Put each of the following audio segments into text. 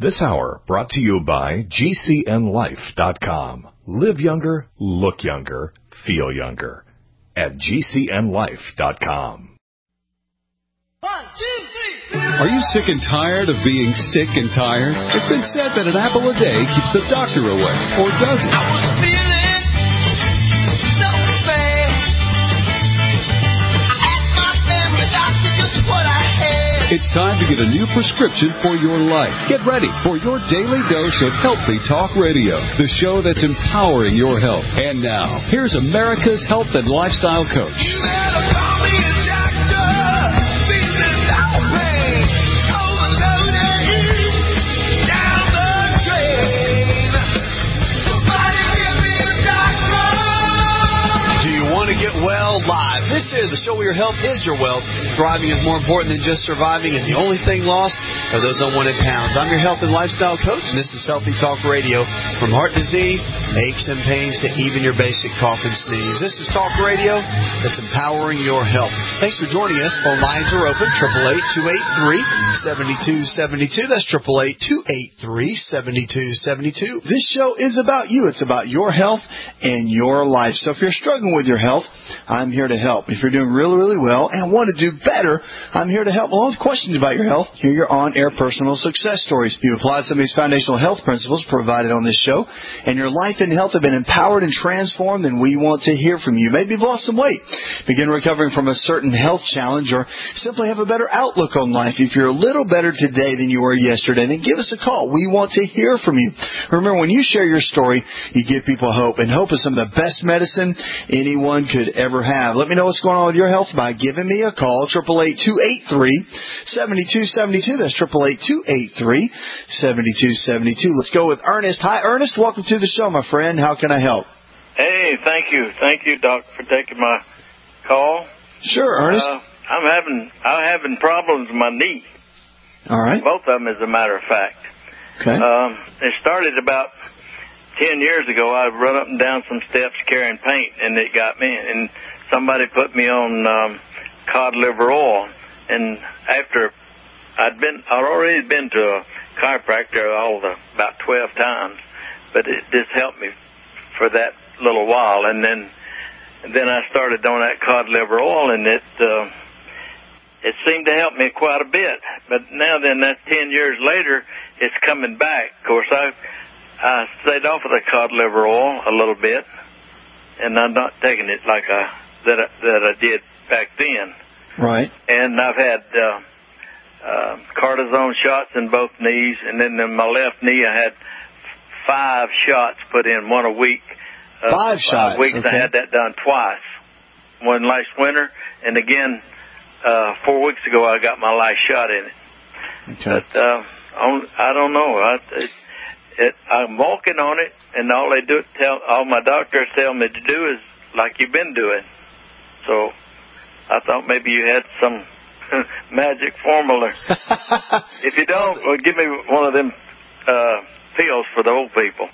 This hour brought to you by GCNLife.com. Live younger, look younger, feel younger. At GCNLife.com. 1, 2, 3. Are you sick and tired of being sick and tired? It's been said that an apple a day keeps the doctor away, or does it? I was feeling so bad. I asked my family doctor just what I had. It's time to get a new prescription for your life. Get ready for your daily dose of Healthy Talk Radio, the show that's empowering your health. And now, here's America's health and lifestyle coach. You better call me a doctor. Feeling no pain. Overloaded. Down the drain. Somebody give me a doctor. Do you want to get well live? This is a show where your health is your wealth. Thriving is more important than just surviving, and the only thing lost are those unwanted pounds. I'm your health and lifestyle coach, and this is Healthy Talk Radio. From heart disease, aches and pains, to even your basic cough and sneeze. This is Talk Radio that's empowering your health. Thanks for joining us. Phone lines are open, 888-283-7272. That's 888-283-7272. This show is about you. It's about your health and your life. So if you're struggling with your health, I'm here to help. If you're doing really, really well and want to do better, I'm here to help. Along with questions about your health, hear your on-air personal success stories. You applied some of these foundational health principles provided on this show, and your life and health have been empowered and transformed, and we want to hear from you. Maybe you've lost some weight, begin recovering from a certain health challenge, or simply have a better outlook on life. If you're a little better today than you were yesterday, then give us a call. We want to hear from you. Remember, when you share your story, you give people hope, and hope is some of the best medicine anyone could ever have. Let me know what's going on with your health by giving me a call, 888-283-7272. That's 888-283-7272. Let's go with Ernest. Hi, Ernest. Welcome to the show, my friend. How can I help? Hey, thank you. Thank you, Doc, for taking my call. Sure, Ernest. I'm having problems with my knee. All right. Both of them, as a matter of fact. Okay. It started about 10 years ago. I'd run up and down some steps carrying paint, and it got me. And somebody put me on cod liver oil. And after I'd already been to a chiropractor about 12 times, but it just helped me for that little while. And then I started on that cod liver oil, and it seemed to help me quite a bit. But now then, that's 10 years later, it's coming back. Of course, I stayed off of the cod liver oil a little bit, and I'm not taking it like that I did back then. Right. And I've had cortisone shots in both knees, and then in my left knee I had 5 shots put in, one a week. 5 shots? 5 weeks. Okay. I had that done twice. One last winter, and again 4 weeks ago I got my last shot in it. Okay. But I don't know. I'm walking on it, and all my doctors tell me to do is like you've been doing. So I thought maybe you had some magic formula. If you don't, well, give me one of them pills for the old people.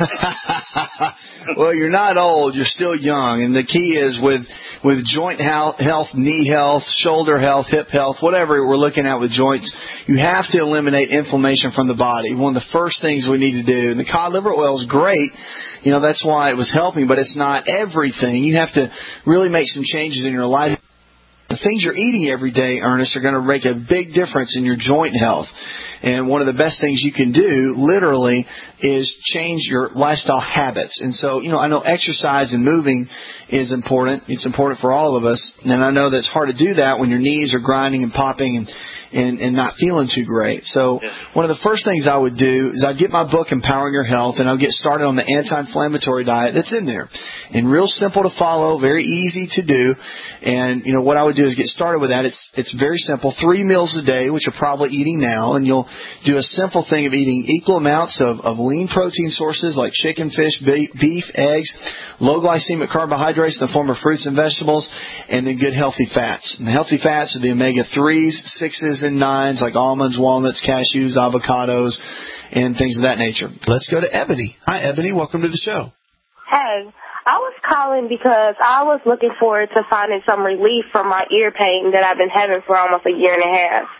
Well, you're not old. You're still young. And the key is with joint health, knee health, shoulder health, hip health, whatever we're looking at with joints, you have to eliminate inflammation from the body. One of the first things we need to do. And the cod liver oil is great. You know, that's why it was helping, but it's not everything. You have to really make some changes in your life. The things you're eating every day, Ernest, are going to make a big difference in your joint health. And one of the best things you can do, literally, is change your lifestyle habits. And so, I know exercise and moving is important. It's important for all of us. And I know that it's hard to do that when your knees are grinding and popping and not feeling too great. So one of the first things I would do is I'd get my book, Empowering Your Health, and I'll get started on the anti-inflammatory diet that's in there. And real simple to follow, very easy to do. And, what I would do is get started with that. It's very simple. 3 meals a day, which you're probably eating now, and you'll do a simple thing of eating equal amounts of lean protein sources like chicken, fish, beef, eggs, low glycemic carbohydrates in the form of fruits and vegetables, and then good healthy fats. And the healthy fats are the omega-3s, 6s, and 9s like almonds, walnuts, cashews, avocados, and things of that nature. Let's go to Ebony. Hi, Ebony. Welcome to the show. Hey, I was calling because I was looking forward to finding some relief from my ear pain that I've been having for almost a year and a half.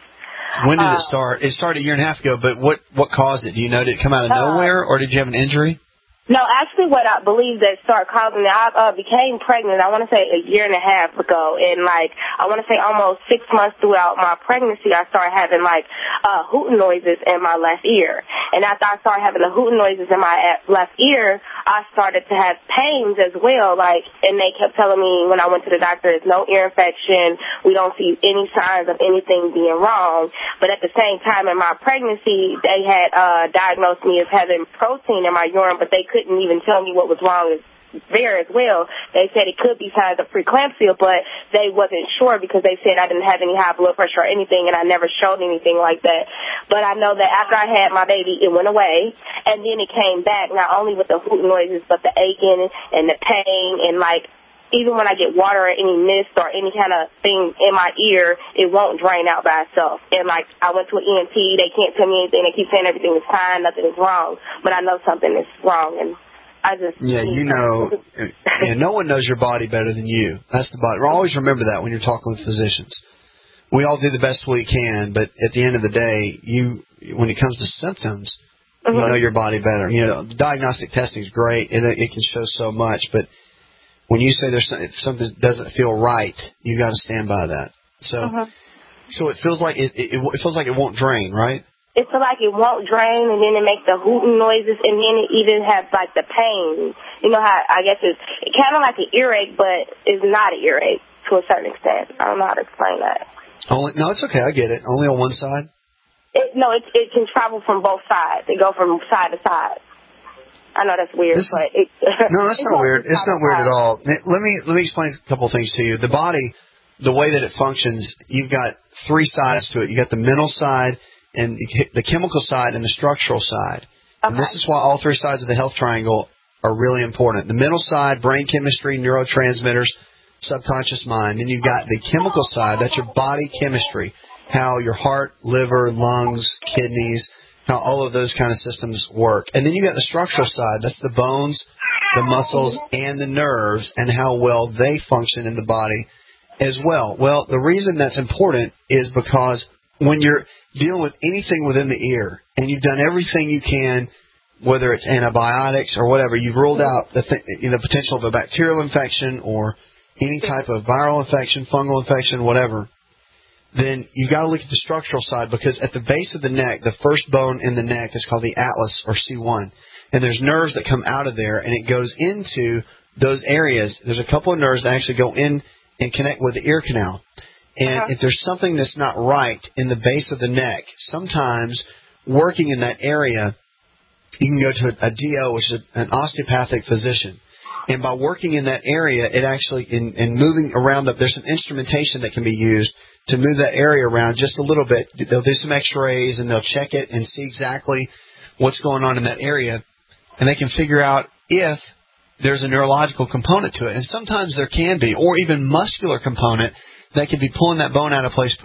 When did it start? It started a year and a half ago, but what caused it? Do you know? Did it come out of nowhere, or did you have an injury? No, actually what I believe that started causing it, I became pregnant, I want to say a year and a half ago, and I want to say almost 6 months throughout my pregnancy, I started having hooting noises in my left ear. And after I started having the hooting noises in my left ear, I started to have pains as well, and they kept telling me when I went to the doctor, there's no ear infection, we don't see any signs of anything being wrong. But at the same time in my pregnancy, they had diagnosed me as having protein in my urine, but they couldn't even tell me what was wrong there as well. They said it could be signs of preeclampsia, but they wasn't sure because they said I didn't have any high blood pressure or anything, and I never showed anything like that. But I know that after I had my baby, it went away, and then it came back, not only with the hooting noises, but the aching and the pain, and even when I get water or any mist or any kind of thing in my ear, it won't drain out by itself. And I went to an ENT, they can't tell me anything. They keep saying everything is fine, nothing is wrong. But I know something is wrong, and I just... Yeah, no one knows your body better than you. That's the body. Always remember that when you're talking with physicians. We all do the best we can, but at the end of the day, when it comes to symptoms, you know your body better. Diagnostic testing is great, and it can show so much, but when you say there's something that doesn't feel right, you got to stand by that. So, so it feels like it feels like it won't drain, right? It feels like it won't drain, and then it makes the hooting noises, and then it even has the pain. You know how I guess it's kind of like an earache, but it's not an earache to a certain extent. I don't know how to explain that. No, it's okay. I get it. Only on one side. It can travel from both sides. It go from side to side. I know that's weird, but no, that's not weird. It's not weird at all. Let me explain a couple of things to you. The body, the way that it functions, you've got three sides to it. You got the mental side, and the chemical side, and the structural side. Okay. And this is why all three sides of the health triangle are really important. The mental side, brain chemistry, neurotransmitters, subconscious mind. Then you've got the chemical side. That's your body chemistry, how your heart, liver, lungs, kidneys, how all of those kind of systems work. And then you got the structural side. That's the bones, the muscles, and the nerves, and how well they function in the body as well. Well, the reason that's important is because when you're dealing with anything within the ear, and you've done everything you can, whether it's antibiotics or whatever, you've ruled out the potential of a bacterial infection or any type of viral infection, fungal infection, whatever, then you've got to look at the structural side, because at the base of the neck, the first bone in the neck is called the atlas, or C1. And there's nerves that come out of there, and it goes into those areas. There's a couple of nerves that actually go in and connect with the ear canal. And if there's something that's not right in the base of the neck, sometimes working in that area, you can go to a DO, which is an osteopathic physician. And by working in that area, it actually, in moving around, there's some instrumentation that can be used to move that area around just a little bit. They'll do some x-rays, and they'll check it and see exactly what's going on in that area. And they can figure out if there's a neurological component to it. And sometimes there can be, or even muscular component that could be pulling that bone out of place,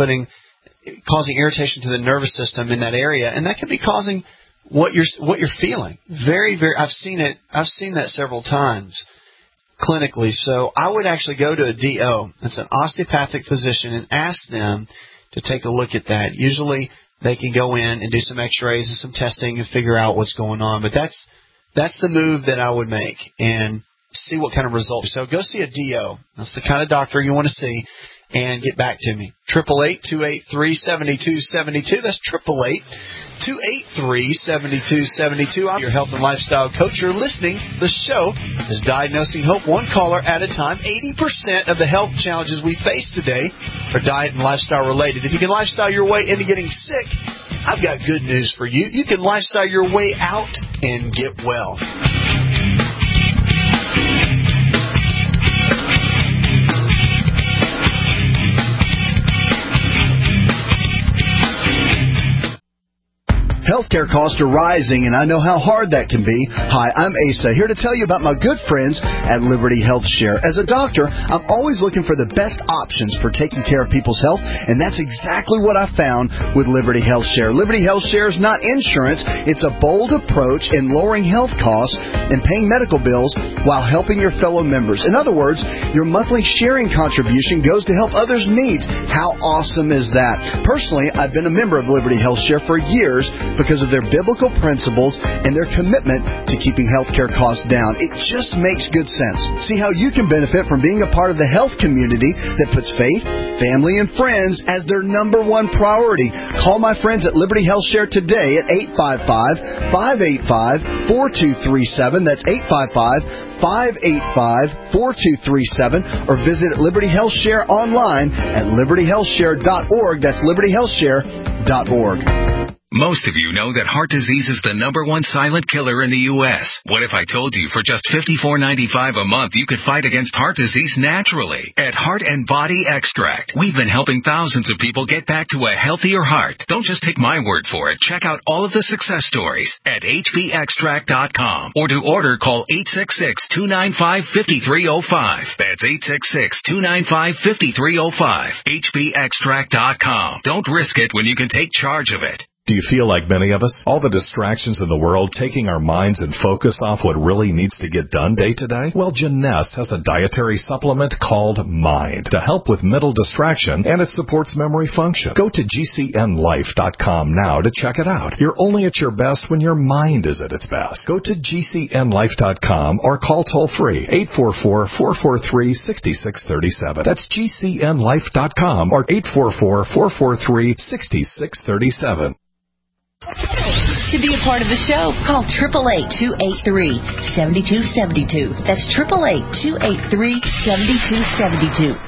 causing irritation to the nervous system in that area. And that could be causing what you're feeling. Very, very, I've seen that several times clinically. So I would actually go to a DO, that's an osteopathic physician, and ask them to take a look at that. Usually they can go in and do some x-rays and some testing and figure out what's going on. But that's the move that I would make, and see what kind of results. So go see a DO. That's the kind of doctor you want to see, and get back to me. 888-283-7272. That's 888-283-7272. I'm your health and lifestyle coach. You're listening. The show is Diagnosing Hope, one caller at a time. 80% of the health challenges we face today are diet and lifestyle related. If you can lifestyle your way into getting sick, I've got good news for you. You can lifestyle your way out and get well. healthcare costs are rising, and I know how hard that can be. Hi, I'm Asa, here to tell you about my good friends at Liberty Health Share. As a doctor, I'm always looking for the best options for taking care of people's health, and that's exactly what I found with Liberty Health Share. Liberty Health Share is not insurance. It's a bold approach in lowering health costs and paying medical bills while helping your fellow members. In other words, your monthly sharing contribution goes to help others' needs. How awesome is that? Personally, I've been a member of Liberty Health Share for years because of their biblical principles and their commitment to keeping healthcare costs down. It just makes good sense. See how you can benefit from being a part of the health community that puts faith, family, and friends as their number one priority. Call my friends at Liberty Health Share today at 855-585-4237. That's 855-585-4237, or visit Liberty Health Share online at libertyhealthshare.org. That's libertyhealthshare.org. Most of you know that heart disease is the number one silent killer in the U.S. What if I told you for just $54.95 a month you could fight against heart disease naturally? At Heart and Body Extract, we've been helping thousands of people get back to a healthier heart. Don't just take my word for it. Check out all of the success stories at hbextract.com, or to order, call 866-295-5305. That's 866-295-5305. hbextract.com. Don't risk it when you can take charge of it. Do you feel like many of us? All the distractions in the world taking our minds and focus off what really needs to get done day to day? Well, Janess has a dietary supplement called Mind to help with mental distraction, and it supports memory function. Go to GCNlife.com now to check it out. You're only at your best when your mind is at its best. Go to GCNlife.com or call toll-free 844-443-6637. That's GCNlife.com or 844-443-6637. To be a part of the show, call 888-283-7272. That's 888-283-7272.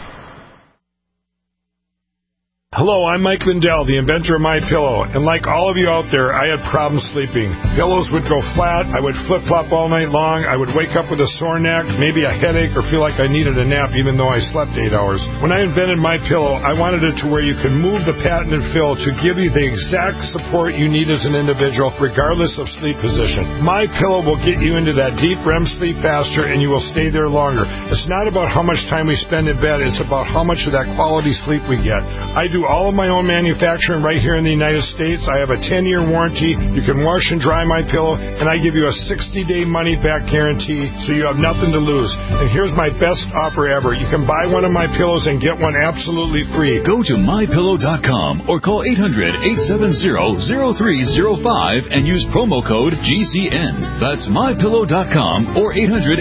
Hello, I'm Mike Lindell, the inventor of MyPillow, and like all of you out there, I had problems sleeping. Pillows would go flat, I would flip-flop all night long, I would wake up with a sore neck, maybe a headache, or feel like I needed a nap even though I slept 8 hours. When I invented MyPillow, I wanted it to where you could move the patented fill to give you the exact support you need as an individual, regardless of sleep position. MyPillow will get you into that deep REM sleep faster, and you will stay there longer. It's not about how much time we spend in bed, it's about how much of that quality sleep we get. I do all of my own manufacturing right here in the United States. I have a 10-year warranty. You can wash and dry my pillow, and I give you a 60-day money-back guarantee, so you have nothing to lose. And here's my best offer ever. You can buy one of my pillows and get one absolutely free. Go to MyPillow.com or call 800-870-0305 and use promo code GCN. That's MyPillow.com or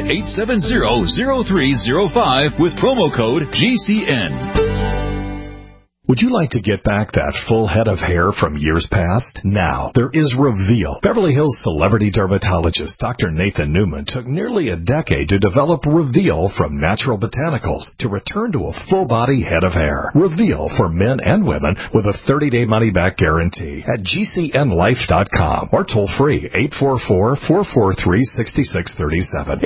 800-870-0305 with promo code GCN. Would you like to get back that full head of hair from years past? Now, there is Reveal. Beverly Hills celebrity dermatologist Dr. Nathan Newman took nearly a decade to develop Reveal from natural botanicals to return to a full-body head of hair. Reveal for men and women with a 30-day money-back guarantee at GCNlife.com or toll-free 844-443-6637.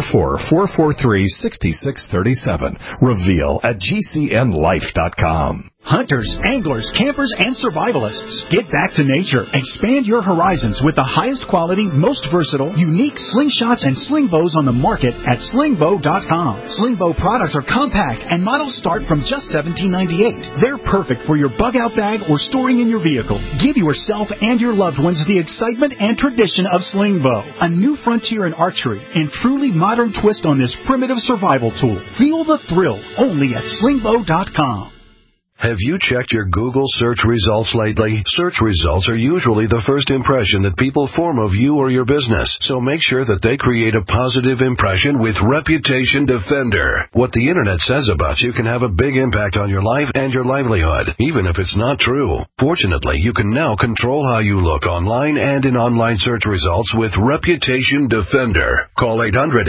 844-443-6637. Reveal at GCNlife.com. Hunters, anglers, campers, and survivalists. Get back to nature. Expand your horizons with the highest quality, most versatile, unique slingshots and sling bows on the market at slingbow.com. Sling bow products are compact and models start from just $17.98. They're perfect for your bug-out bag or storing in your vehicle. Give yourself and your loved ones the excitement and tradition of sling bow. A new frontier in archery and truly modern twist on this primitive survival tool. Feel the thrill only at slingbow.com. Have you checked your Google search results lately? Search results are usually the first impression that people form of you or your business, so make sure that they create a positive impression with Reputation Defender. What the internet says about you can have a big impact on your life and your livelihood, even if it's not true. Fortunately, you can now control how you look online and in online search results with Reputation Defender. Call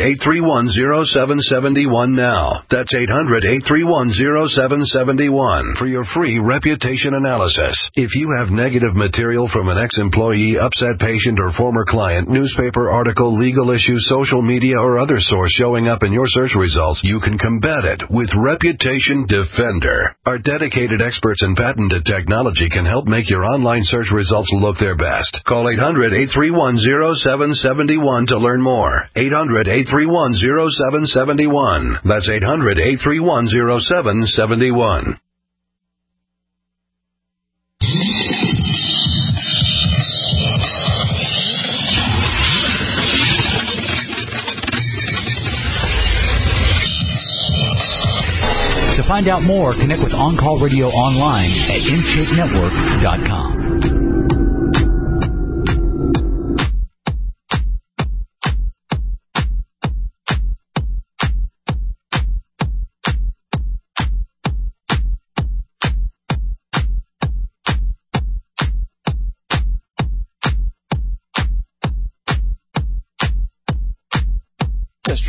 800-831-0771 now. That's 800-831-0771. for your free reputation analysis. If you have negative material from an ex-employee, upset patient, or former client, newspaper article, legal issue, social media, or other source showing up in your search results, you can combat it with Reputation Defender. Our dedicated experts in patented technology can help make your online search results look their best. Call 800-831-0771 to learn more. 800-831-0771. That's 800-831-0771. To find out more, connect with On Call Radio online at InShapeNetwork.com. That's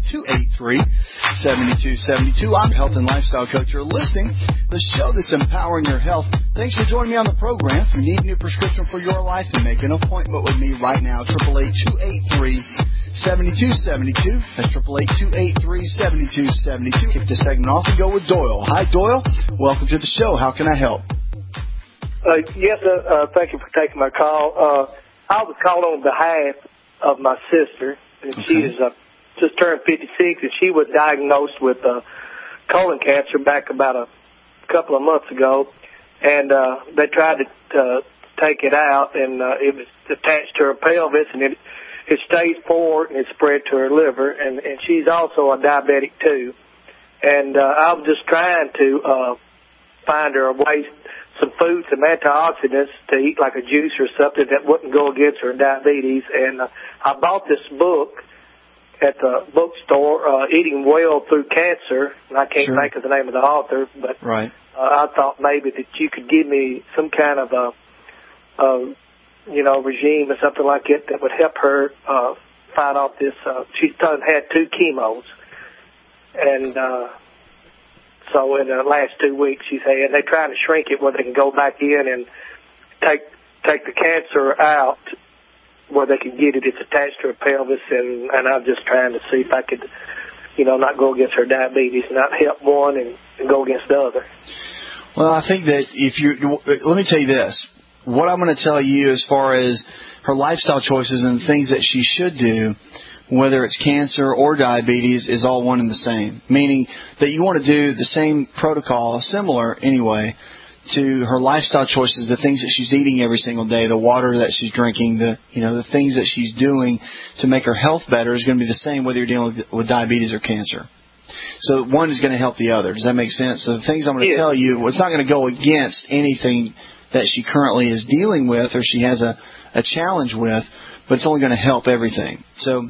888-283-7272. I'm Health and Lifestyle Coach. You're listening to the show that's empowering your health. Thanks for joining me on the program. If you need a new prescription for your life, then make an appointment with me right now. 888-283-7272. That's 888-283-7272. Kick this segment off and go with Doyle. Hi, Doyle. Welcome to the show. How can I help? Yes, thank you for taking my call. I was calling on behalf of my sister, and she is just turned 56, and she was diagnosed with colon cancer back about a couple of months ago, and they tried to take it out, and it was attached to her pelvis, and it stage 4, and it spread to her liver, and she's also a diabetic too. And I was just trying to find her a way, some food, some antioxidants to eat, like a juice or something that wouldn't go against her diabetes. And I bought this book at the bookstore, Eating Well Through Cancer, and I can't think of the name of the author, but I thought maybe that you could give me some kind of a regime or something like it that would help her fight off this. She's had 2 chemos, and so in the last 2 weeks she's had, they're trying to shrink it where they can go back in and take the cancer out where they can get it. It's attached to her pelvis, and I'm just trying to see if I could, not go against her diabetes, not help one and go against the other. Well, I think that let me tell you this. What I'm going to tell you as far as her lifestyle choices and things that she should do, whether it's cancer or diabetes, is all one and the same. Meaning that you want to do the same protocol, similar anyway, to her lifestyle choices, the things that she's eating every single day, the water that she's drinking, the things that she's doing to make her health better is going to be the same whether you're dealing with diabetes or cancer. So one is going to help the other. Does that make sense? So the things I'm going to tell you, it's not going to go against anything that she currently is dealing with or she has a challenge with, but it's only going to help everything. So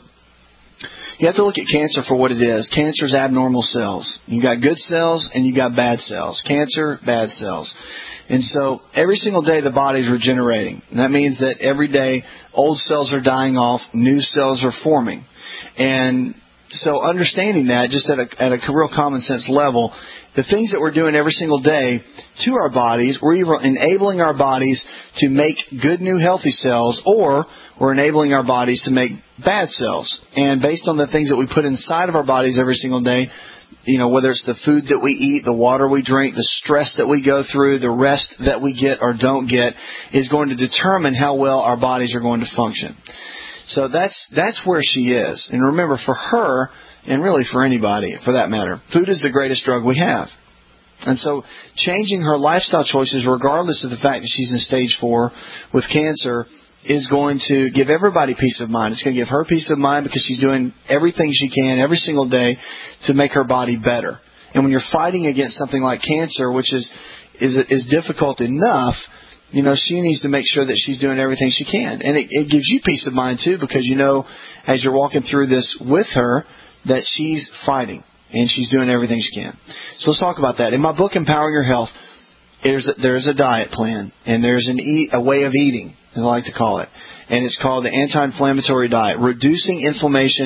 you have to look at cancer for what it is. Cancer is abnormal cells. You got good cells and you got bad cells. Cancer, bad cells. And so every single day the body's regenerating. And that means that every day old cells are dying off, new cells are forming. And so understanding that just at a real common sense level, the things that we're doing every single day to our bodies, we're either enabling our bodies to make good new healthy cells, or we're enabling our bodies to make bad cells. And based on the things that we put inside of our bodies every single day, whether it's the food that we eat, the water we drink, the stress that we go through, the rest that we get or don't get, is going to determine how well our bodies are going to function. So that's where she is. And remember, for her, and really for anybody, for that matter, food is the greatest drug we have. And so changing her lifestyle choices, regardless of the fact that she's in stage 4 with cancer, is going to give everybody peace of mind. It's going to give her peace of mind because she's doing everything she can every single day to make her body better. And when you're fighting against something like cancer, which is difficult enough, she needs to make sure that she's doing everything she can. And it gives you peace of mind, too, because as you're walking through this with her, that she's fighting and she's doing everything she can. So let's talk about that. In my book, Empowering Your Health, there's a diet plan, and there's a way of eating, as I like to call it. And it's called the anti-inflammatory diet, reducing inflammation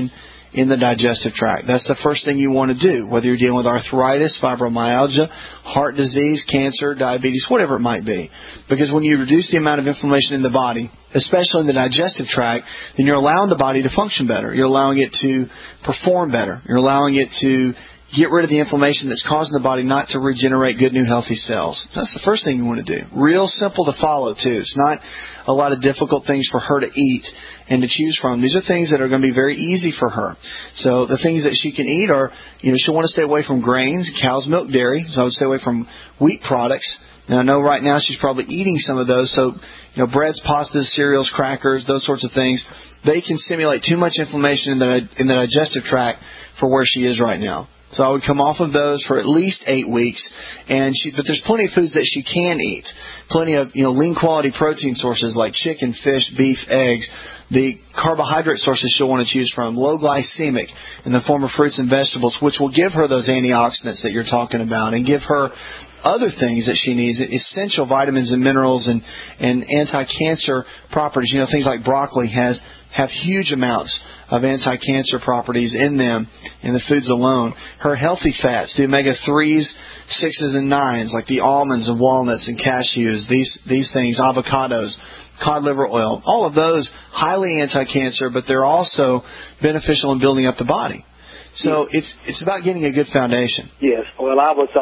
in the digestive tract. That's the first thing you want to do, whether you're dealing with arthritis, fibromyalgia, heart disease, cancer, diabetes, whatever it might be. Because when you reduce the amount of inflammation in the body, especially in the digestive tract, then you're allowing the body to function better. You're allowing it to perform better. You're allowing it to get rid of the inflammation that's causing the body not to regenerate good, new, healthy cells. That's the first thing you want to do. Real simple to follow, too. It's not a lot of difficult things for her to eat and to choose from. These are things that are going to be very easy for her. So the things that she can eat are, she'll want to stay away from grains, cow's milk, dairy. So I would stay away from wheat products. Now, I know right now she's probably eating some of those. So, breads, pastas, cereals, crackers, those sorts of things, they can stimulate too much inflammation in the digestive tract for where she is right now. So I would come off of those for at least 8 weeks, but there's plenty of foods that she can eat. Plenty of lean quality protein sources like chicken, fish, beef, eggs. The carbohydrate sources she'll want to choose from, low glycemic in the form of fruits and vegetables, which will give her those antioxidants that you're talking about and give her other things that she needs, essential vitamins and minerals and anti-cancer properties. Things like broccoli have huge amounts of anti-cancer properties in them in the foods alone. Her healthy fats, the omega-3s, 6s, and 9s, like the almonds and walnuts and cashews, these things, avocados, cod liver oil, all of those highly anti-cancer, but they're also beneficial in building up the body. So it's about getting a good foundation. Yes. Well, I was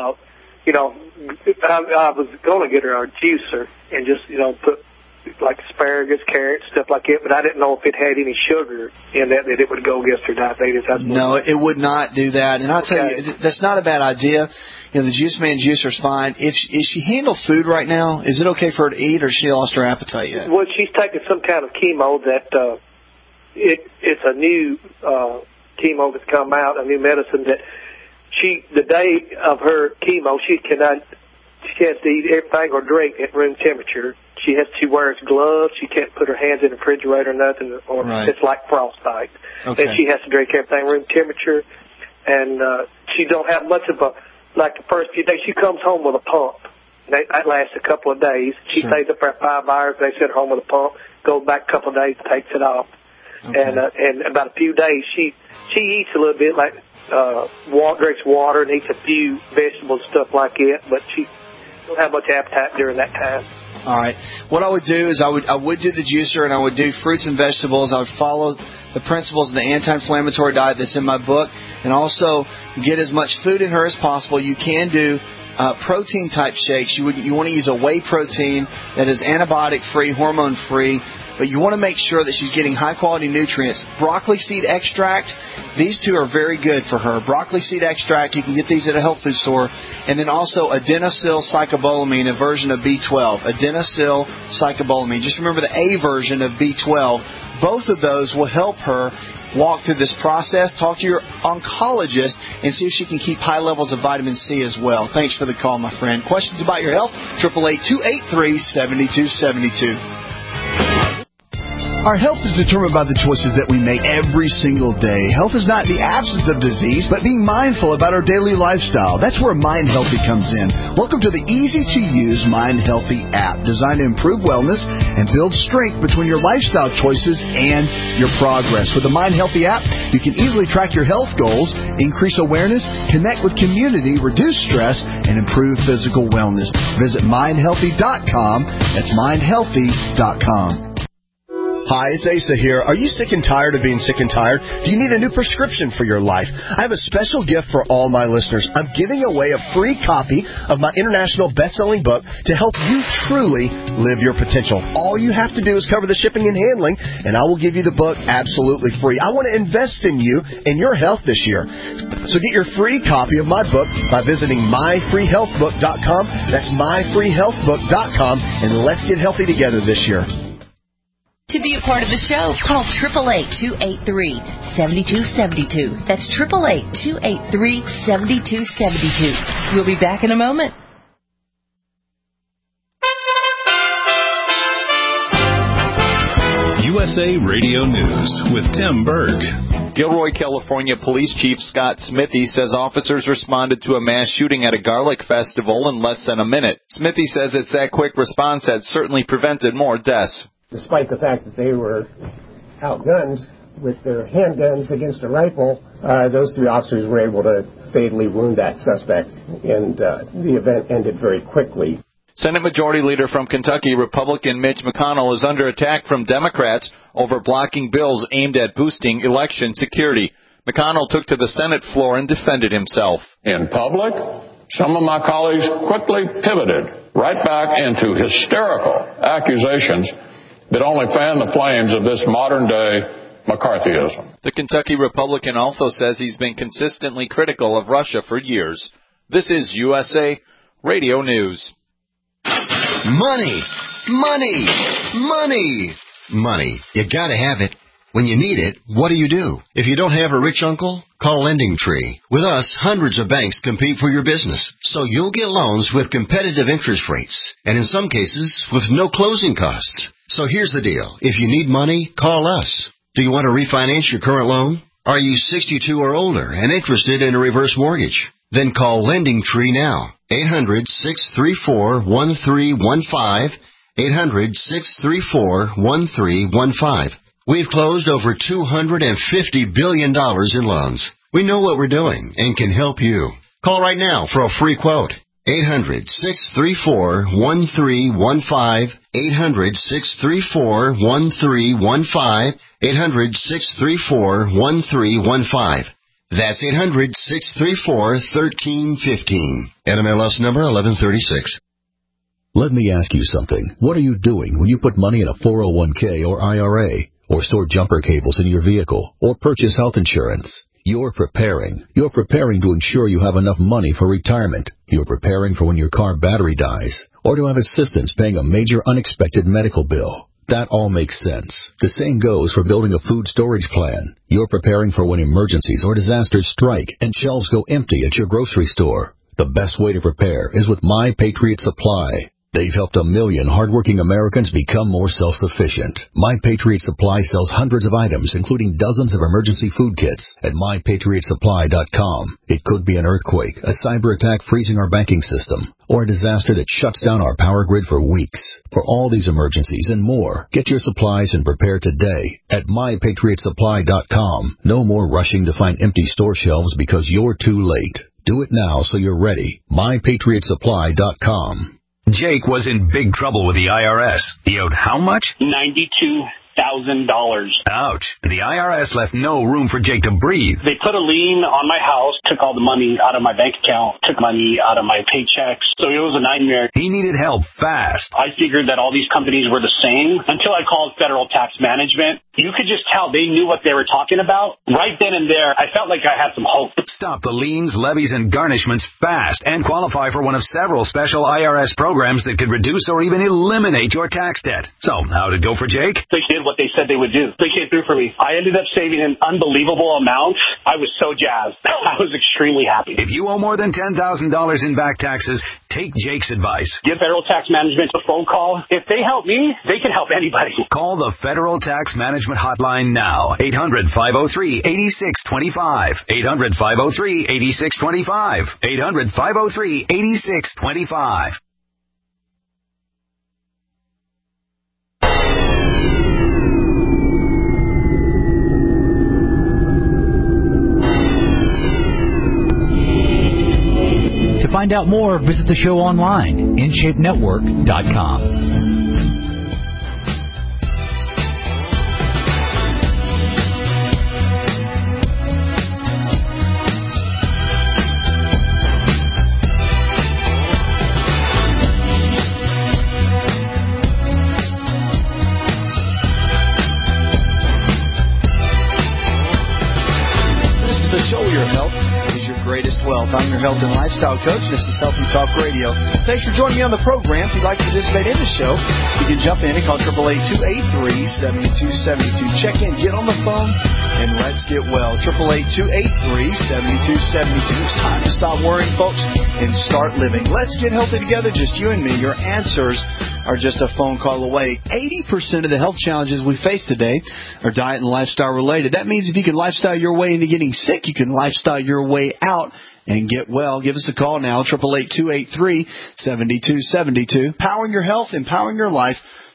I was going to get her a juicer and just, put like asparagus, carrots, stuff like that, but I didn't know if it had any sugar in that it would go against her diabetes. No, it would not do that. And I'll tell you, that's not a bad idea. The Juice Man juicer's fine. Is she handle food right now? Is it okay for her to eat, or has she lost her appetite yet? Well, she's taking some kind of chemo that it's a new chemo that's come out, a new medicine that the day of her chemo, she has to eat everything or drink at room temperature. She wears gloves. She can't put her hands in the refrigerator or nothing, or It's like frostbite. Okay. And she has to drink everything room temperature. And she don't have much of like the first few days, she comes home with a pump. That lasts a couple of days. She stays up there 5 hours. They send her home with a pump. Goes back a couple of days, takes it off. Okay. And about a few days, she eats a little bit, like drinks water and eats a few vegetables, stuff like that. But she don't have much appetite during that time. All right. What I would do is I would do the juicer, and I would do fruits and vegetables. I would follow the principles of the anti-inflammatory diet that's in my book, and also get as much food in her as possible. You can do protein-type shakes. You want to use a whey protein that is antibiotic-free, hormone-free, but you want to make sure that she's getting high-quality nutrients. Broccoli seed extract, these two are very good for her. Broccoli seed extract, you can get these at a health food store. And then also adenosyl cyclobolamine, a version of B12. Adenosyl cyclobolamine. Just remember the A version of B12. Both of those will help her walk through this process. Talk to your oncologist and see if she can keep high levels of vitamin C as well. Thanks for the call, my friend. Questions about your health? 888-283-7272. Our health is determined by the choices that we make every single day. Health is not the absence of disease, but being mindful about our daily lifestyle. That's where Mind Healthy comes in. Welcome to the easy-to-use Mind Healthy app, designed to improve wellness and build strength between your lifestyle choices and your progress. With the Mind Healthy app, you can easily track your health goals, increase awareness, connect with community, reduce stress, and improve physical wellness. Visit mindhealthy.com. That's mindhealthy.com. Hi, it's Asa here. Are you sick and tired of being sick and tired? Do you need a new prescription for your life? I have a special gift for all my listeners. I'm giving away a free copy of my international best-selling book to help you truly live your potential. All you have to do is cover the shipping and handling, and I will give you the book absolutely free. I want to invest in you and your health this year. So get your free copy of my book by visiting myfreehealthbook.com. That's myfreehealthbook.com, and let's get healthy together this year. To be a part of the show, call 888-283-7272. That's 888-283-7272. We'll be back in a moment. USA Radio News with Tim Berg. Gilroy, California Police Chief Scott Smithy says officers responded to a mass shooting at a garlic festival in less than a minute. Smithy says that quick response had certainly prevented more deaths. Despite the fact that they were outgunned with their handguns against a rifle, those three officers were able to fatally wound that suspect, and the event ended very quickly. Senate Majority Leader from Kentucky, Republican Mitch McConnell, is under attack from Democrats over blocking bills aimed at boosting election security. McConnell took to the Senate floor and defended himself. In public, some of my colleagues quickly pivoted right back into hysterical accusations that only fan the flames of this modern-day McCarthyism. The Kentucky Republican also says he's been consistently critical of Russia for years. This is USA Radio News. Money, money, money, money. You gotta have it. When you need it, what do? If you don't have a rich uncle, call LendingTree. With us, hundreds of banks compete for your business, so you'll get loans with competitive interest rates, and in some cases, with no closing costs. So here's the deal. If you need money, call us. Do you want to refinance your current loan? Are you 62 or older and interested in a reverse mortgage? Then call LendingTree now. 800-634-1315. 800-634-1315. We've closed over $250 billion in loans. We know what we're doing and can help you. Call right now for a free quote. 800-634-1315. 800-634-1315. 800-634-1315. That's 800-634-1315. NMLS number 1136. Let me ask you something. What are you doing when you put money in a 401k or IRA, or store jumper cables in your vehicle, or purchase health insurance? You're preparing. You're preparing to ensure you have enough money for retirement. You're preparing for when your car battery dies, or to have assistance paying a major unexpected medical bill. That all makes sense. The same goes for building a food storage plan. You're preparing for when emergencies or disasters strike and shelves go empty at your grocery store. The best way to prepare is with My Patriot Supply. They've helped 1 million hardworking Americans become more self-sufficient. My Patriot Supply sells hundreds of items, including dozens of emergency food kits, at MyPatriotSupply.com. It could be an earthquake, a cyber attack freezing our banking system, or a disaster that shuts down our power grid for weeks. For all these emergencies and more, get your supplies and prepare today at MyPatriotSupply.com. No more rushing to find empty store shelves because you're too late. Do it now so you're ready. MyPatriotSupply.com. Jake was in big trouble with the IRS. He owed how much? $92,000. Ouch. The IRS left no room for Jake to breathe. They put a lien on my house, took all the money out of my bank account, took money out of my paychecks. So it was a nightmare. He needed help fast. I figured that all these companies were the same until I called Federal Tax Management. You could just tell they knew what they were talking about. Right then and there, I felt like I had some hope. Stop the liens, levies, and garnishments fast and qualify for one of several special IRS programs that could reduce or even eliminate your tax debt. So, how did it go for Jake? They did what they said they would do. They came through for me. I ended up saving an unbelievable amount. I was so jazzed. I was extremely happy. If you owe more than $10,000 in back taxes, take Jake's advice. Give Federal Tax Management a phone call. If they help me, they can help anybody. Call the Federal Tax Management Hotline now. 800-503-8625. 800-503-8625. 800-503-8625. To find out more, visit the show online, InShapeNetwork.com. Wealth. I'm your health and lifestyle coach. This is Healthy Talk Radio. Thanks for joining me on the program. If you'd like to participate in the show, you can jump in and call 888-283-7272. Check in, get on the phone, and let's get well. 888-283-7272. It's time to stop worrying, folks, and start living. Let's get healthy together, just you and me. Your answers are just a phone call away. 80% of the health challenges we face today are diet and lifestyle related. That means if you can lifestyle your way into getting sick, you can lifestyle your way out and get well. Give us a call now, 888-283-7272. Powering your health, empowering your life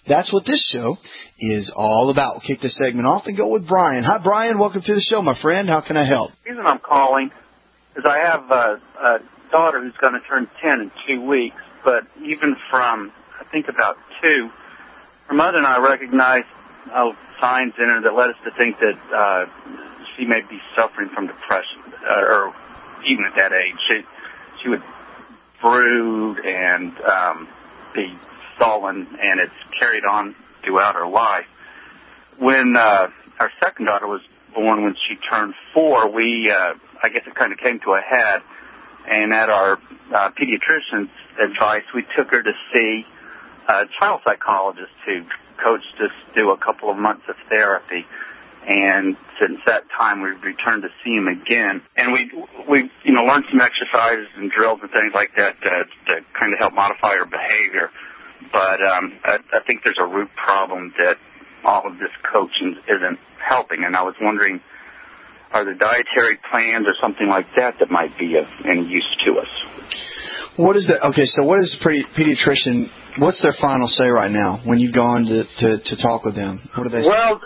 That's what this show is all about. We'll kick this segment off and go with Brian. Hi, Brian. Welcome to the show, my friend. How can I help? The reason I'm calling is I have a daughter who's going to turn 10 in 2 weeks, but even from, I think, about 2, her mother and I recognized signs in her that led us to think that she may be suffering from depression, or even at that age. She would brood and be sullen, and it's carried on throughout her life. When our second daughter was born, when she turned 4, I guess it kind of came to a head, and at our pediatrician's advice, we took her to see a child psychologist who coached us through a couple of months of therapy. And since that time, we've returned to see him again. And we learned some exercises and drills and things like that to kind of help modify her behavior. But I think there's a root problem that all of this coaching isn't helping. And I was wondering, are there dietary plans or something like that might be of any use to us? What is pediatrician, what's their final say right now when you've gone to talk with them? What do they say? Well,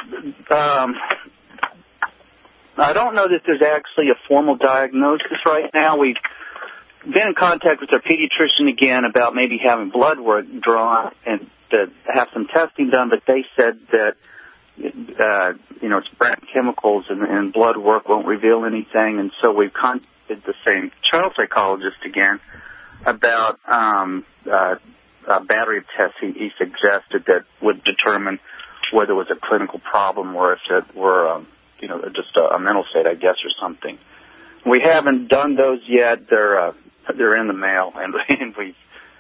I don't know that there's actually a formal diagnosis right now. We've been in contact with our pediatrician again about maybe having blood work drawn and to have some testing done, but they said that it's brain chemicals and blood work won't reveal anything, and so we've contacted the same child psychologist again about a battery of tests he suggested that would determine whether it was a clinical problem or if it were, just a mental state, I guess, or something. We haven't done those yet. They're in the mail, and we've,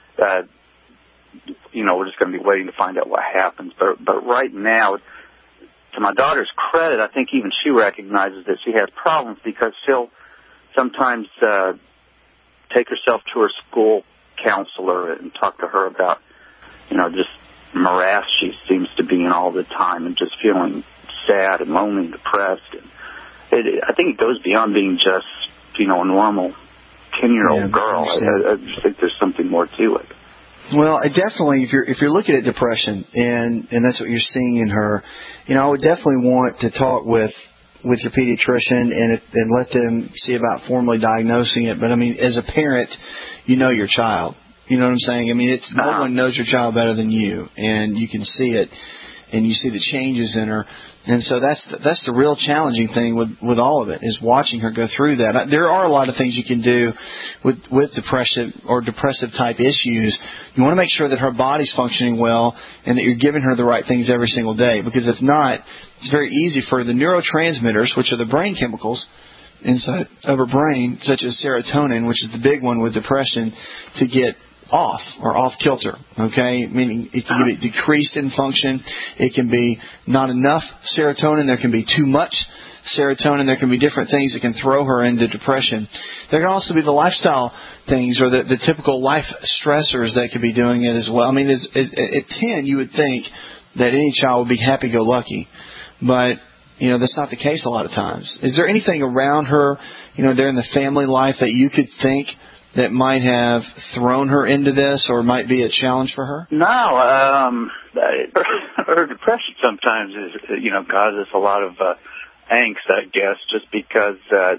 we're just going to be waiting to find out what happens. But right now, to my daughter's credit, I think even she recognizes that she has problems because she'll sometimes take herself to her school counselor and talk to her about, just morass she seems to be in all the time and just feeling sad and lonely and depressed. And I think it goes beyond being just, a normal 10-year-old girl. I just think there's something more to it. Well, definitely, if you're looking at depression and that's what you're seeing in her, I would definitely want to talk with your pediatrician and let them see about formally diagnosing it. But I mean, as a parent, your child. You know what I'm saying? I mean, no one knows your child better than you, and you can see it, and you see the changes in her. And so that's the real challenging thing with all of it, is watching her go through that. There are a lot of things you can do with depression or depressive type issues. You want to make sure that her body's functioning well and that you're giving her the right things every single day, because if not, it's very easy for the neurotransmitters, which are the brain chemicals inside of her brain, such as serotonin, which is the big one with depression, to get off or off kilter, okay? Meaning it can be decreased in function. It can be not enough serotonin. There can be too much serotonin. There can be different things that can throw her into depression. There can also be the lifestyle things or the typical life stressors that could be doing it as well. I mean, at 10, you would think that any child would be happy-go-lucky, but that's not the case a lot of times. Is there anything around her, there in the family life that you could think that might have thrown her into this or might be a challenge for her? No, her depression sometimes causes a lot of angst, I guess, just because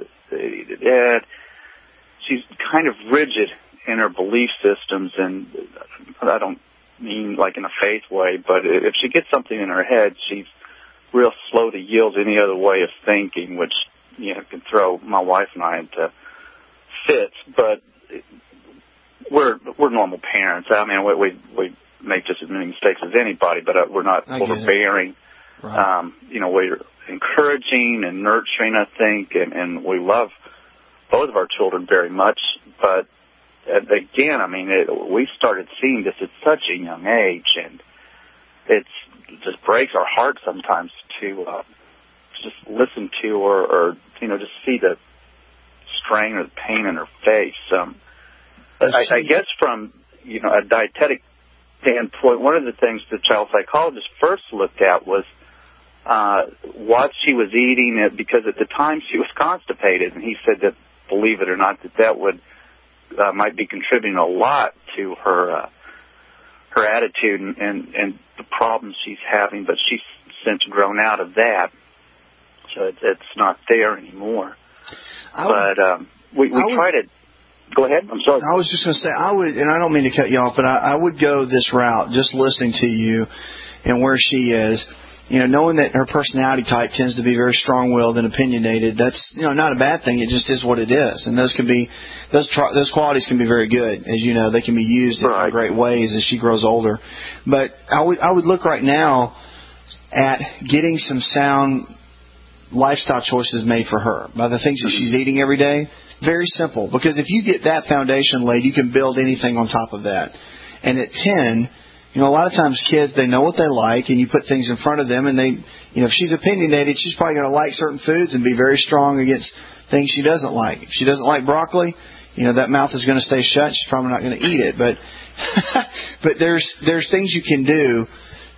she's kind of rigid in her belief systems, and I don't mean like in a faith way, but if she gets something in her head, she's real slow to yield to any other way of thinking, which can throw my wife and I into fits. But we're normal parents. I mean, we make just as many mistakes as anybody, but we're not overbearing. Right. We're encouraging and nurturing, I think, and we love both of our children very much. But again, I mean, we started seeing this at such a young age, and it just breaks our heart sometimes to just listen to or just see the strain or the pain in her face. I guess from a dietetic standpoint, one of the things the child psychologist first looked at was what she was eating, because at the time she was constipated, and he said that, believe it or not, that would might be contributing a lot to her her attitude and the problems she's having, but she's since grown out of that, so it's not there anymore. We try to. Go ahead. I'm sorry. I was just going to say, I would, and I don't mean to cut you off, but I would go this route, just listening to you and where she is. Knowing that her personality type tends to be very strong-willed and opinionated, that's not a bad thing. It just is what it is, and those qualities can be very good, as you know. They can be used in great ways as she grows older. But I would look right now at getting some sound lifestyle choices made for her by the things that she's eating every day. Very simple, because if you get that foundation laid, you can build anything on top of that. And at 10, a lot of times kids, they know what they like, and you put things in front of them, and they, if she's opinionated, she's probably going to like certain foods and be very strong against things she doesn't like. If she doesn't like broccoli, that mouth is going to stay shut. She's probably not going to eat it. But there's things you can do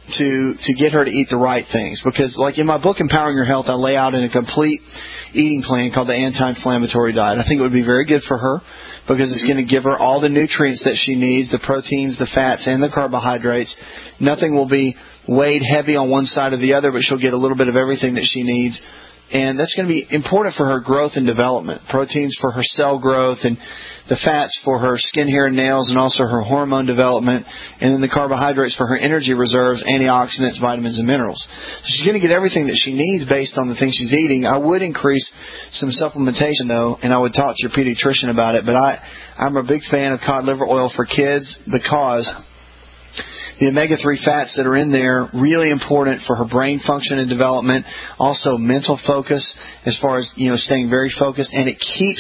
to get her to eat the right things. Because like in my book, Empowering Your Health, I lay out in a complete eating plan called the anti-inflammatory diet. I think it would be very good for her because it's going to give her all the nutrients that she needs, the proteins, the fats, and the carbohydrates. Nothing will be weighed heavy on one side or the other, but she'll get a little bit of everything that she needs. And that's going to be important for her growth and development. Proteins for her cell growth, and the fats for her skin, hair, and nails, and also her hormone development, and then the carbohydrates for her energy reserves, antioxidants, vitamins, and minerals. So she's going to get everything that she needs based on the things she's eating. I would increase some supplementation, though, and I would talk to your pediatrician about it, but I'm a big fan of cod liver oil for kids because the omega-3 fats that are in there, really important for her brain function and development. Also mental focus as far as, staying very focused. And it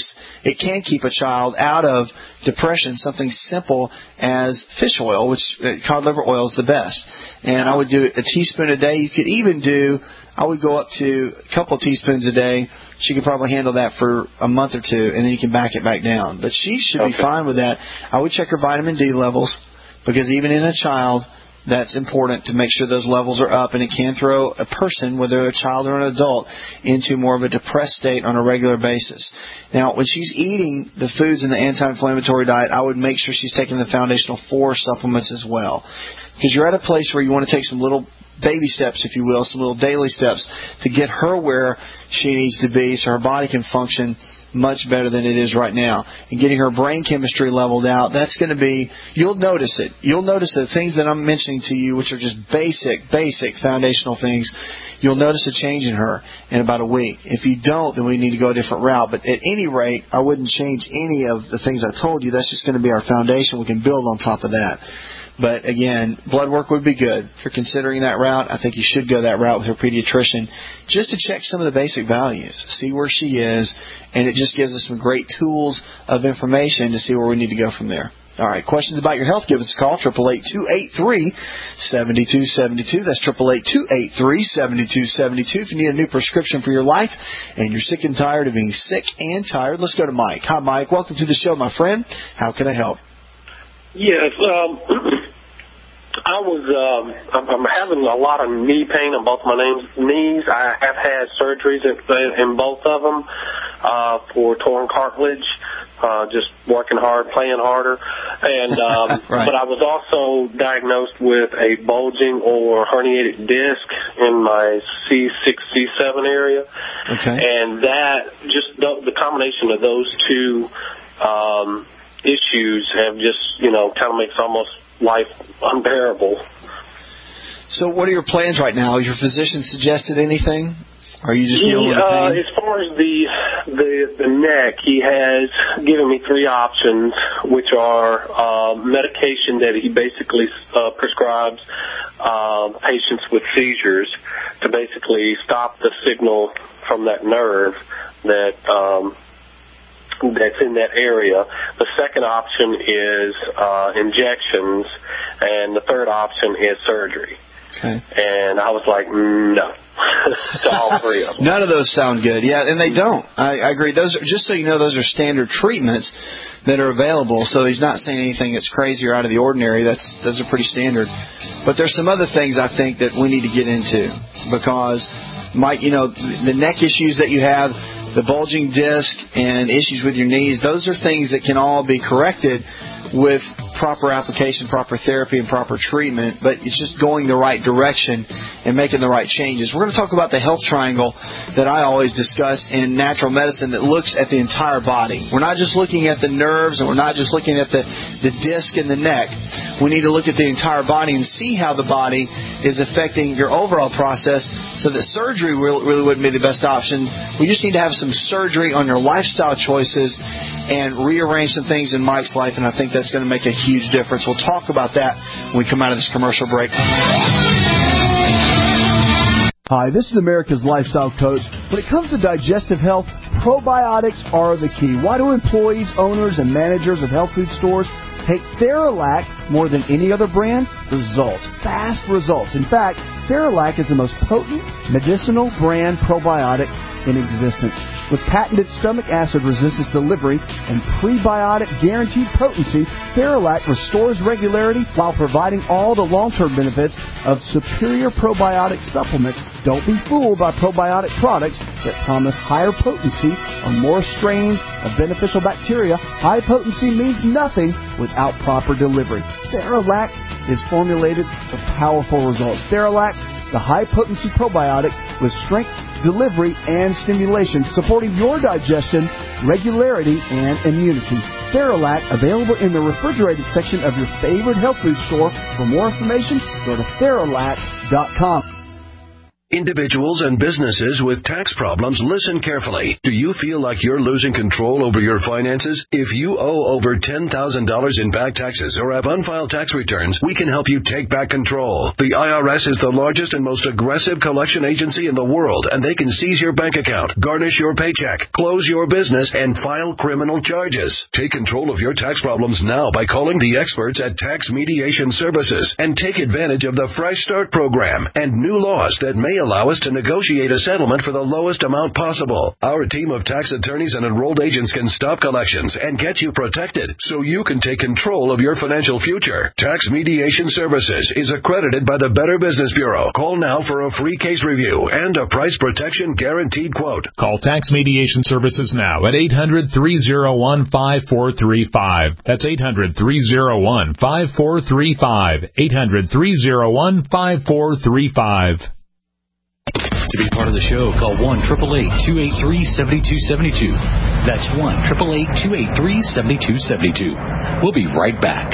can keep a child out of depression, something simple as fish oil, which cod liver oil is the best. And I would do a teaspoon a day. You could even I would go up to a couple of teaspoons a day. She could probably handle that for a month or two, and then you can back it back down. But she should be fine with that. I would check her vitamin D levels, because even in a child, that's important to make sure those levels are up, and it can throw a person, whether a child or an adult, into more of a depressed state on a regular basis. Now, when she's eating the foods in the anti-inflammatory diet, I would make sure she's taking the Foundational 4 supplements as well, because you're at a place where you want to take some little baby steps, if you will, some little daily steps to get her where she needs to be so her body can function much better than it is right now. And getting her brain chemistry leveled out, that's going to be, you'll notice it. You'll notice the things that I'm mentioning to you, which are just basic foundational things, you'll notice a change in her in about a week. If you don't, then we need to go a different route. But at any rate, I wouldn't change any of the things I told you. That's just going to be our foundation. We can build on top of that. But again, blood work would be good. If you're considering that route, I think you should go that route with your pediatrician just to check some of the basic values, see where she is, and it just gives us some great tools of information to see where we need to go from there. All right, questions about your health, give us a call, 888-283-7272. That's 888-283-7272. If you need a new prescription for your life and you're sick and tired of being sick and tired, let's go to Mike. Hi, Mike. Welcome to the show, my friend. How can I help? Yes, I'm having a lot of knee pain on both my knees. I have had surgeries in both of them for torn cartilage, just working hard, playing harder. And right. But I was also diagnosed with a bulging or herniated disc in my C6, C7 area. Okay. And that, just the combination of those two issues have just, kind of makes almost life unbearable. So what are your plans right now? Has your physician suggested anything? Are you just dealing with the pain? As far as the neck, he has given me 3 options, which are medication that he basically prescribes patients with seizures to basically stop the signal from that nerve that's in that area. The second option is injections, and the third option is surgery. Okay. And I was like, no, to all 3 of them. None of those sound good. Yeah, and they don't. I agree. Those are, just so you know, those are standard treatments that are available. So he's not saying anything that's crazy or out of the ordinary. Those are pretty standard. But there's some other things I think that we need to get into because, Mike, the neck issues that you have, the bulging disc and issues with your knees, those are things that can all be corrected with proper application, proper therapy, and proper treatment, but it's just going the right direction and making the right changes. We're going to talk about the health triangle that I always discuss in natural medicine that looks at the entire body. We're not just looking at the nerves, and we're not just looking at the disc and the neck. We need to look at the entire body and see how the body is affecting your overall process, so that surgery really wouldn't be the best option. We just need to have some surgery on your lifestyle choices and rearrange some things in Mike's life, and I think that's going to make a huge difference. We'll talk about that when we come out of this commercial break. Hi, this is America's Lifestyle Coach. When it comes to digestive health, probiotics are the key. Why do employees, owners, and managers of health food stores take Theralac more than any other brand? Results. Fast results. In fact, Theralac is the most potent medicinal brand probiotic in existence. With patented stomach acid resistance delivery and prebiotic guaranteed potency, Theralac restores regularity while providing all the long-term benefits of superior probiotic supplements. Don't be fooled by probiotic products that promise higher potency or more strains of beneficial bacteria. High potency means nothing without proper delivery. Theralac is formulated for powerful results. Theralac, the high-potency probiotic with strength, delivery, and stimulation, supporting your digestion, regularity, and immunity. Theralac, available in the refrigerated section of your favorite health food store. For more information, go to Theralac.com. Individuals and businesses with tax problems, listen carefully. Do you feel like you're losing control over your finances? If you owe over $10,000 in back taxes or have unfiled tax returns, we can help you take back control. The IRS is the largest and most aggressive collection agency in the world, and they can seize your bank account, garnish your paycheck, close your business, and file criminal charges. Take control of your tax problems now by calling the experts at Tax Mediation Services and take advantage of the Fresh Start program and new laws that may allow us to negotiate a settlement for the lowest amount possible. Our team of tax attorneys and enrolled agents can stop collections and get you protected so you can take control of your financial future. Tax Mediation Services is accredited by the Better Business Bureau. Call now for a free case review and a price protection guaranteed quote. Call Tax Mediation Services now at 800-301-5435. That's 800-301-5435. 800-301-5435. To be part of the show, call 1-888-283-7272. That's 1-888-283-7272. We'll be right back.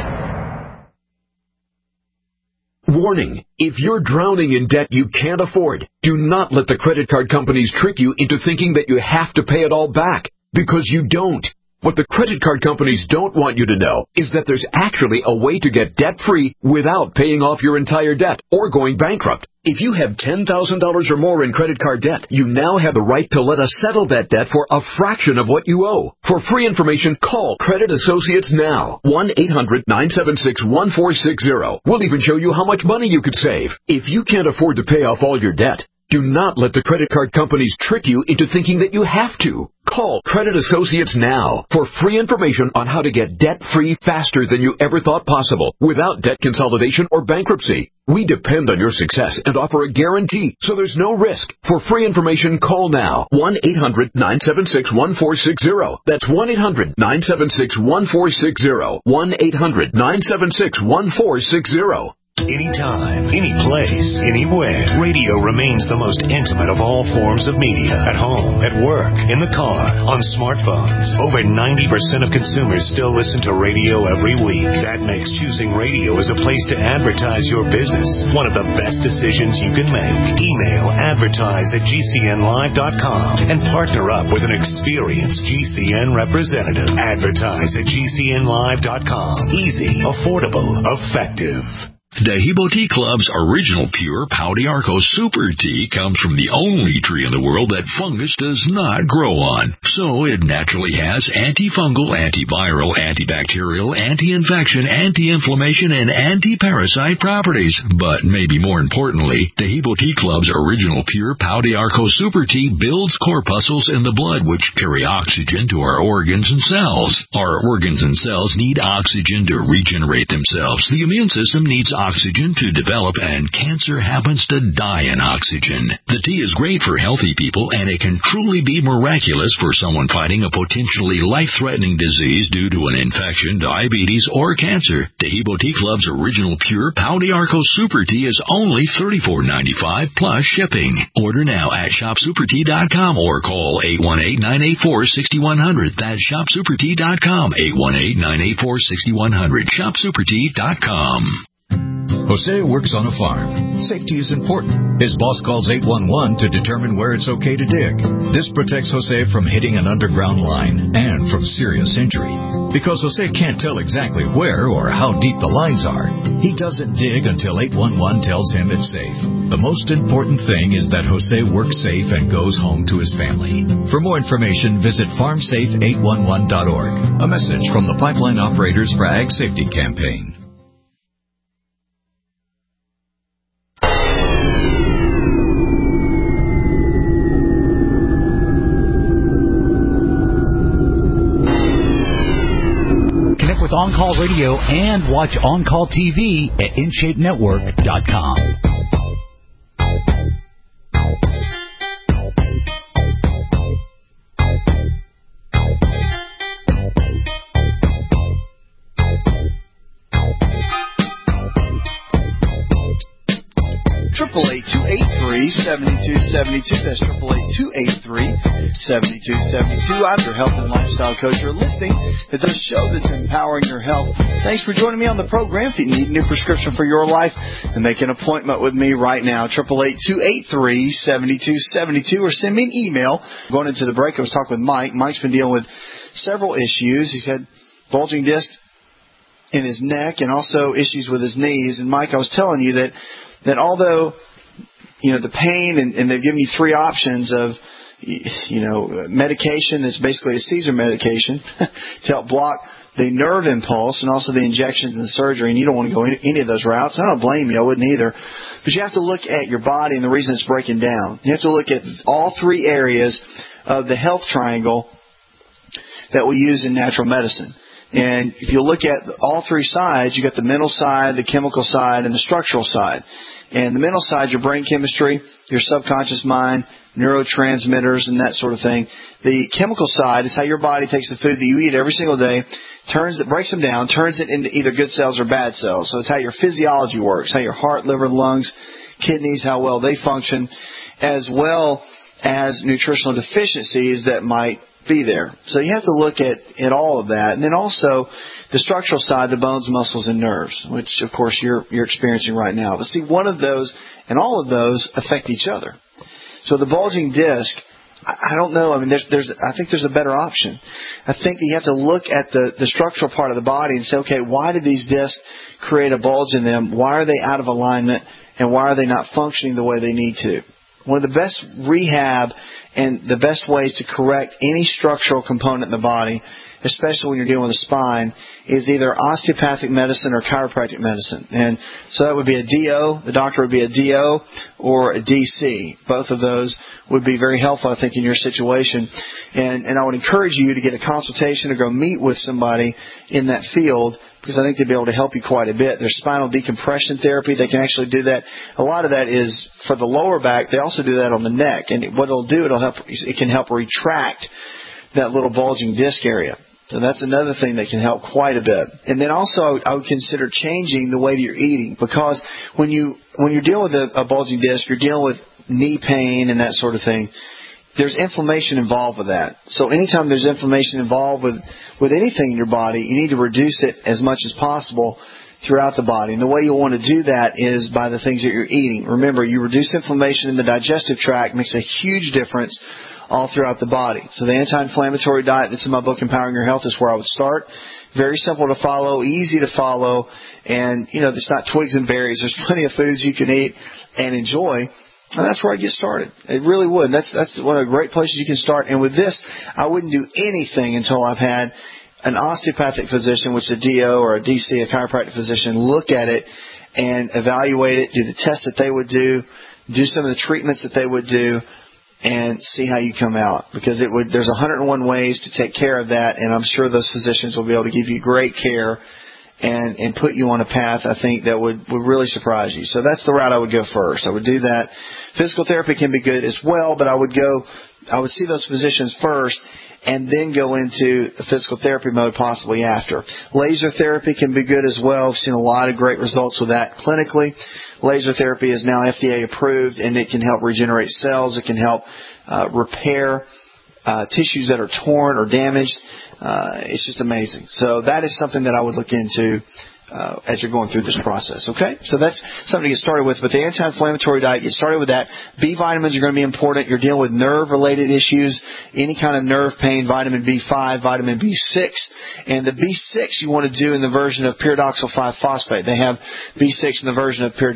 Warning, if you're drowning in debt you can't afford, do not let the credit card companies trick you into thinking that you have to pay it all back, because you don't. What the credit card companies don't want you to know is that there's actually a way to get debt-free without paying off your entire debt or going bankrupt. If you have $10,000 or more in credit card debt, you now have the right to let us settle that debt for a fraction of what you owe. For free information, call Credit Associates now. 1-800-976-1460. We'll even show you how much money you could save. If you can't afford to pay off all your debt, do not let the credit card companies trick you into thinking that you have to. Call Credit Associates now for free information on how to get debt-free faster than you ever thought possible without debt consolidation or bankruptcy. We depend on your success and offer a guarantee, so there's no risk. For free information, call now. 1-800-976-1460. That's 1-800-976-1460. 1-800-976-1460. Anytime, any place, anywhere. Radio remains the most intimate of all forms of media. At home, at work, in the car, on smartphones. Over 90% of consumers still listen to radio every week. That makes choosing radio as a place to advertise your business one of the best decisions you can make. Email advertise@gcnlive.com and partner up with an experienced GCN representative. Advertise@gcnlive.com. Easy, affordable, effective. Dehibo Tea Club's original pure Pau d'Arco Super Tea comes from the only tree in the world that fungus does not grow on. So it naturally has antifungal, antiviral, antibacterial, anti-infection, anti-inflammation, and anti-parasite properties. But maybe more importantly, Dehibo Tea Club's original pure Pau d'Arco Super Tea builds corpuscles in the blood which carry oxygen to our organs and cells. Our organs and cells need oxygen to regenerate themselves. The immune system needs oxygen to develop, and cancer happens to die in oxygen. The tea is great for healthy people, and it can truly be miraculous for someone fighting a potentially life-threatening disease due to an infection, diabetes, or cancer. Taheebo Tea Club's original pure Pau d'Arco Super Tea is only $34.95 plus shipping. Order now at shopsupertea.com or call 818-984-6100. That's shopsupertea.com, 818-984-6100. shopsupertea.com. Jose works on a farm. Safety is important. His boss calls 811 to determine where it's okay to dig. This protects Jose from hitting an underground line and from serious injury. Because Jose can't tell exactly where or how deep the lines are, he doesn't dig until 811 tells him it's safe. The most important thing is that Jose works safe and goes home to his family. For more information, visit farmsafe811.org. A message from the Pipeline Operators for Ag Safety Campaign. With On-Call Radio and watch On-Call TV at InShapeNetwork.com. 888-283-7272. That's 888-283-7272. I'm your health and lifestyle coach. You're listening to the show that's empowering your health. Thanks for joining me on the program. If you need a new prescription for your life, then make an appointment with me right now. 888-283-7272, or send me an email. Going into the break, I was talking with Mike. Mike's been dealing with several issues. He's had bulging disc in his neck and also issues with his knees. And Mike, I was telling you that although, the pain, and they've given you three options of, medication that's basically a Caesar medication to help block the nerve impulse and also the injections and the surgery, and you don't want to go any of those routes. I don't blame you. I wouldn't either. But you have to look at your body and the reason it's breaking down. You have to look at all three areas of the health triangle that we use in natural medicine. And if you look at all three sides, you got the mental side, the chemical side, and the structural side. And the mental side, your brain chemistry, your subconscious mind, neurotransmitters, and that sort of thing. The chemical side is how your body takes the food that you eat every single day, breaks them down, turns it into either good cells or bad cells. So it's how your physiology works, how your heart, liver, lungs, kidneys, how well they function, as well as nutritional deficiencies that might be there. So you have to look at all of that. And then also the structural side, the bones, muscles, and nerves, which, of course, you're experiencing right now. But see, one of those and all of those affect each other. So the bulging disc, I don't know. I mean, I think there's a better option. I think that you have to look at the structural part of the body and say, okay, why did these discs create a bulge in them? Why are they out of alignment? And why are they not functioning the way they need to? One of the best rehab and the best ways to correct any structural component in the body, especially when you're dealing with the spine, is either osteopathic medicine or chiropractic medicine. And so that would be a DO. The doctor would be a DO or a DC. Both of those would be very helpful, I think, in your situation. And I would encourage you to get a consultation or go meet with somebody in that field, because I think they'll be able to help you quite a bit. There's spinal decompression therapy. They can actually do that. A lot of that is for the lower back. They also do that on the neck. And what it'll do, it can help retract that little bulging disc area. So that's another thing that can help quite a bit. And then also I would consider changing the way that you're eating, because when you're dealing with a bulging disc, you're dealing with knee pain and that sort of thing. There's inflammation involved with that. So anytime there's inflammation involved with anything in your body, you need to reduce it as much as possible throughout the body. And the way you'll want to do that is by the things that you're eating. Remember, you reduce inflammation in the digestive tract, makes a huge difference all throughout the body. So the anti-inflammatory diet that's in my book, Empowering Your Health, is where I would start. Very simple to follow, easy to follow, and, it's not twigs and berries. There's plenty of foods you can eat and enjoy. And that's where I get started. It really would. That's one of the great places you can start. And with this, I wouldn't do anything until I've had an osteopathic physician, which is a DO or a DC, a chiropractic physician, look at it and evaluate it, do the tests that they would do some of the treatments that they would do, and see how you come out. Because there's 101 ways to take care of that, and I'm sure those physicians will be able to give you great care and put you on a path, I think, that would really surprise you. So that's the route I would go first. I would do that. Physical therapy can be good as well, but I would see those physicians first and then go into a physical therapy mode possibly after. Laser therapy can be good as well. I've seen a lot of great results with that clinically. Laser therapy is now FDA approved, and it can help regenerate cells. It can help repair tissues that are torn or damaged. It's just amazing. So that is something that I would look into as you're going through this process, okay? So that's something to get started with. But the anti-inflammatory diet, get started with that. B vitamins are going to be important. You're dealing with nerve-related issues, any kind of nerve pain, vitamin B5, vitamin B6. And the B6 you want to do in the version of pyridoxal 5-phosphate. They have B6 in the version of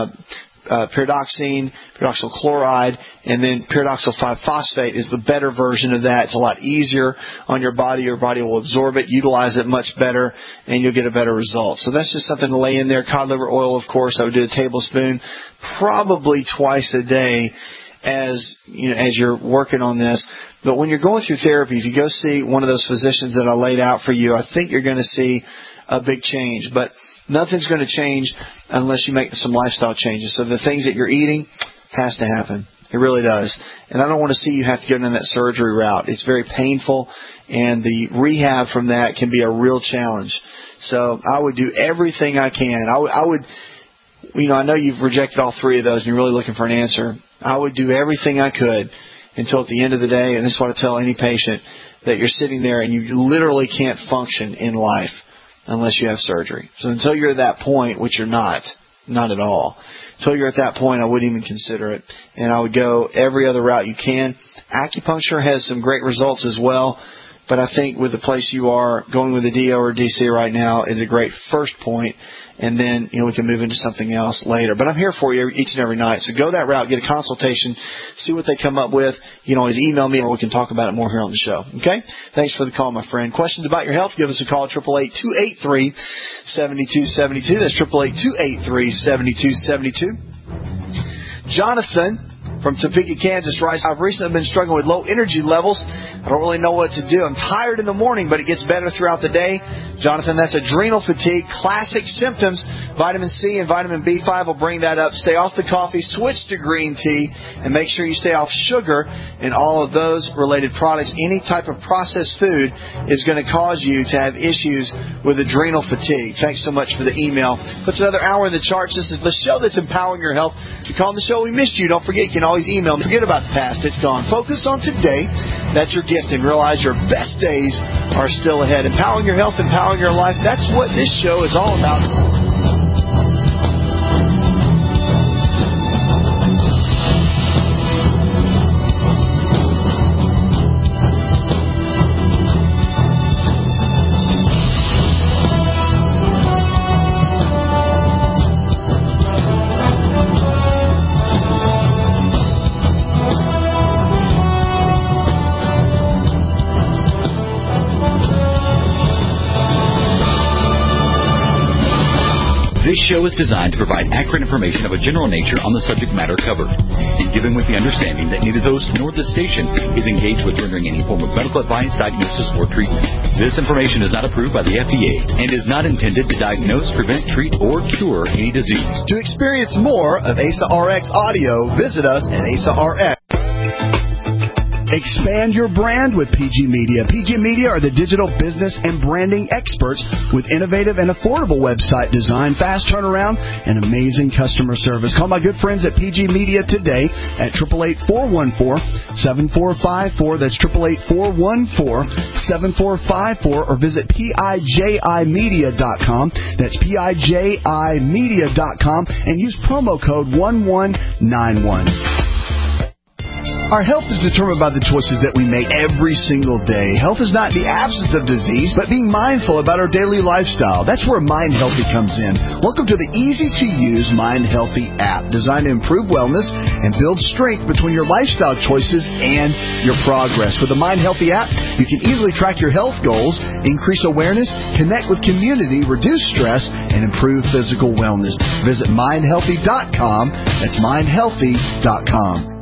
pyridoxine, pyridoxal chloride, and then pyridoxal 5-phosphate is the better version of that. It's a lot easier on your body. Your body will absorb it, utilize it much better, and you'll get a better result. So that's just something to lay in there. Cod liver oil, of course, I would do a tablespoon probably twice a day as you're working on this. But when you're going through therapy, if you go see one of those physicians that I laid out for you, I think you're going to see a big change. But nothing's going to change unless you make some lifestyle changes. So the things that you're eating has to happen. It really does. And I don't want to see you have to go down that surgery route. It's very painful, and the rehab from that can be a real challenge. So I would do everything I can. I would, I know you've rejected all three of those and you're really looking for an answer. I would do everything I could until at the end of the day, and this is what I tell any patient, that you're sitting there and you literally can't function in life unless you have surgery. So until you're at that point, which you're not at all, until you're at that point, I wouldn't even consider it. And I would go every other route you can. Acupuncture has some great results as well, but I think with the place you are, going with the DO or DC right now is a great first point. And then, we can move into something else later. But I'm here for you each and every night. So go that route, get a consultation, see what they come up with. You can always email me, or we can talk about it more here on the show. Okay? Thanks for the call, my friend. Questions about your health, give us a call, 888-283-7272. That's 888-283-7272. Jonathan from Topeka, Kansas writes, I've recently been struggling with low energy levels. I don't really know what to do. I'm tired in the morning, but it gets better throughout the day. Jonathan, that's adrenal fatigue, classic symptoms. Vitamin C and vitamin B5 will bring that up. Stay off the coffee, switch to green tea, and make sure you stay off sugar and all of those related products. Any type of processed food is going to cause you to have issues with adrenal fatigue. Thanks so much for the email. Puts another hour in the charts. This is the show that's empowering your health. If you call the show, we missed you. Don't forget, you can always email me. Forget about the past. It's gone. Focus on today. That's your gift, and realize your best days are still ahead. Empowering your health, empowering your life. That's what this show is all about. This show is designed to provide accurate information of a general nature on the subject matter covered, and given with the understanding that neither the host nor the station is engaged with rendering any form of medical advice, diagnosis, or treatment. This information is not approved by the FDA and is not intended to diagnose, prevent, treat, or cure any disease. To experience more of ASA RX audio, visit us at ASA RX. Expand your brand with PG Media. PG Media are the digital business and branding experts with innovative and affordable website design, fast turnaround, and amazing customer service. Call my good friends at PG Media today at 888-414-7454. That's 888-414-7454, or visit PIJImedia.com. That's PIJImedia.com, and use promo code 1191. Our health is determined by the choices that we make every single day. Health is not the absence of disease, but being mindful about our daily lifestyle. That's where Mind Healthy comes in. Welcome to the easy-to-use Mind Healthy app, designed to improve wellness and build strength between your lifestyle choices and your progress. With the Mind Healthy app, you can easily track your health goals, increase awareness, connect with community, reduce stress, and improve physical wellness. Visit mindhealthy.com. That's mindhealthy.com.